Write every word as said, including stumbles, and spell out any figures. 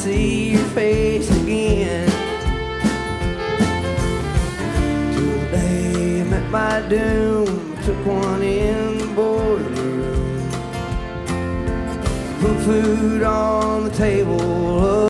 see your face again. Till the day I met my doom, took one in the boardroom, put food on the table.